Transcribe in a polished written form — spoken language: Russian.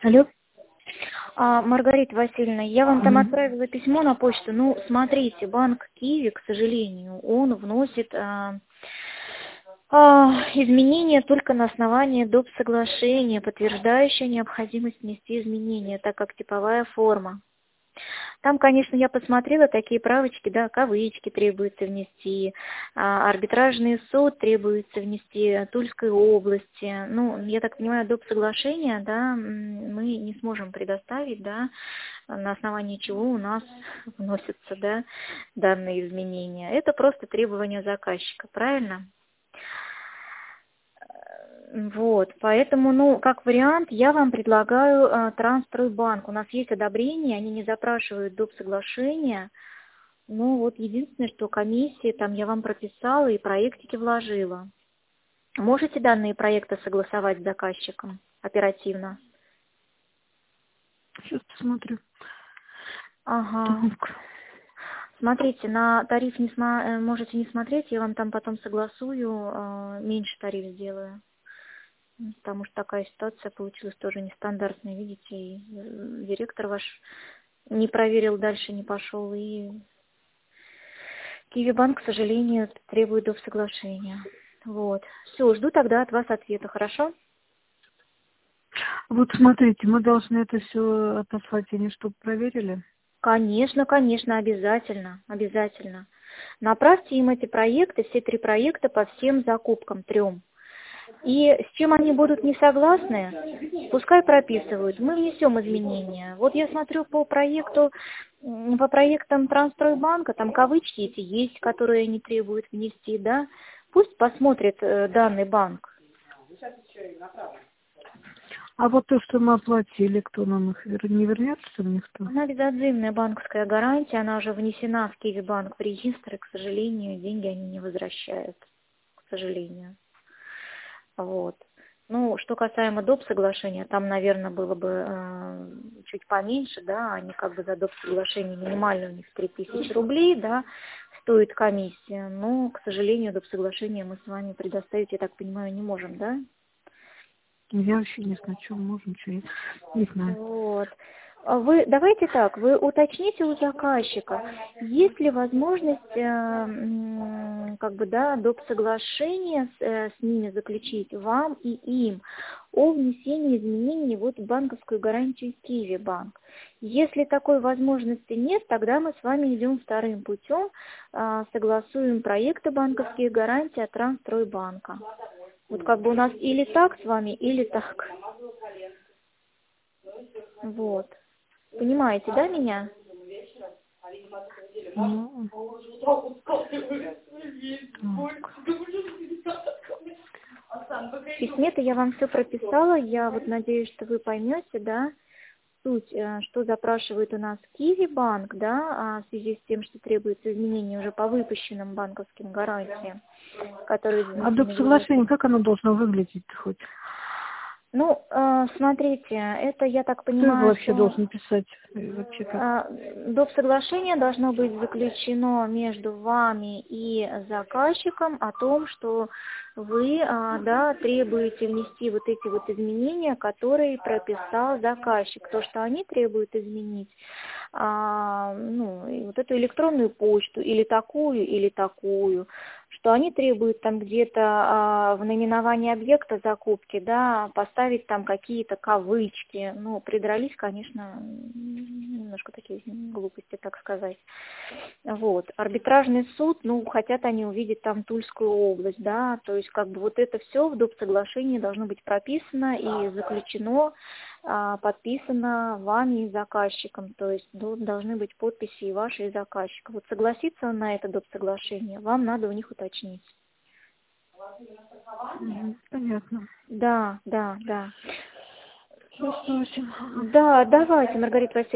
Алло. Маргарита Васильевна, я вам там Мгм. отправила письмо на почту. Ну, смотрите, банк Киви, к сожалению, он вносит изменения только на основании доп. Соглашения, подтверждающее необходимость внести изменения, так как типовая форма. Там, конечно, я посмотрела такие правочки, да, кавычки требуется внести, арбитражный суд требуется внести, Тульской области. Ну, я так понимаю, доп. Соглашения, да, мы не сможем предоставить, да, на основании чего у нас вносятся, да, данные изменения. Это просто требования заказчика, правильно? Вот, поэтому, ну, как вариант, я вам предлагаю Трансстройбанк. У нас есть одобрение, они не запрашивают доп. Соглашения. Ну, вот единственное, что комиссии, там я вам прописала и проектики вложила. Можете данные проекта согласовать с заказчиком оперативно? Сейчас посмотрю. Ага. Так. Смотрите, на тариф можете не смотреть, я вам там потом согласую, меньше тариф сделаю. Потому что такая ситуация получилась тоже нестандартная, видите, и директор ваш не проверил, дальше не пошел, и Киви-банк, к сожалению, требует доп. Соглашения. Вот. Все, жду тогда от вас ответа, хорошо? Вот смотрите, мы должны это все отослать, они чтобы проверили. Конечно, конечно, обязательно, обязательно. Направьте им эти проекты, все 3 проекта по всем закупкам, 3. И с чем они будут не согласны, пускай прописывают. Мы внесем изменения. Вот я смотрю по проектам Трансстройбанка, там кавычки эти есть, которые они требуют внести, да. Пусть посмотрит данный банк. А вот то, что мы оплатили, кто нам их не вернет, что ли, никто? Она безотзывная банковская гарантия, она уже внесена в Киви-банк в регистр, и, к сожалению, деньги они не возвращают, к сожалению. Вот. Ну, что касаемо доп. Соглашения, там, наверное, было бы чуть поменьше, да, они как бы за доп. Соглашение минимально у них 3000 рублей, да, стоит комиссия, но, к сожалению, доп. Соглашение мы с вами предоставить, я так понимаю, не можем, да? Я вообще не знаю, что мы можем, что не знаю. Вот. Вы давайте так, вы уточните у заказчика, есть ли возможность, как бы, да, доп. Соглашения с ними заключить вам и им о внесении изменений вот в банковскую гарантию Киви-банк. Если такой возможности нет, тогда мы с вами идем вторым путем, согласуем проекты банковских гарантий от Трансстройбанка. Вот как бы у нас или так с вами, или так. Вот. Понимаете, да, меня? Ну, В письме-то я вам все прописала, я вот надеюсь, что вы поймете, да, суть, что запрашивает у нас Киви-банк, да, в связи с тем, что требуется изменение уже по выпущенным банковским гарантиям, которые а доп. внесены в Соглашение, реестр. как оно должно выглядеть хоть? Ну, смотрите, это, я так Кто его понимаю, вообще что должен писать? Вообще как? доп. Соглашение должно быть заключено между вами и заказчиком о том, что вы, да, требуете внести вот эти вот изменения, которые прописал заказчик. То, что они требуют изменить, ну, и вот эту электронную почту, или такую, что они требуют там где-то в наименовании объекта закупки, да, поставить там какие-то кавычки. Ну, придрались, конечно, немножко такие глупости, так сказать. Вот. Арбитражный суд, ну, хотят они увидеть там Тульскую область, да, то есть как бы вот это все в доп. Соглашении должно быть прописано и заключено, подписано вами и заказчиком, то есть должны быть подписи и ваши, и заказчика. Вот согласиться он на это доп. Соглашение, вам надо у них уточнить. Понятно. Да, да, да. Все, спросим. Да, давайте, Маргарита Васильевна.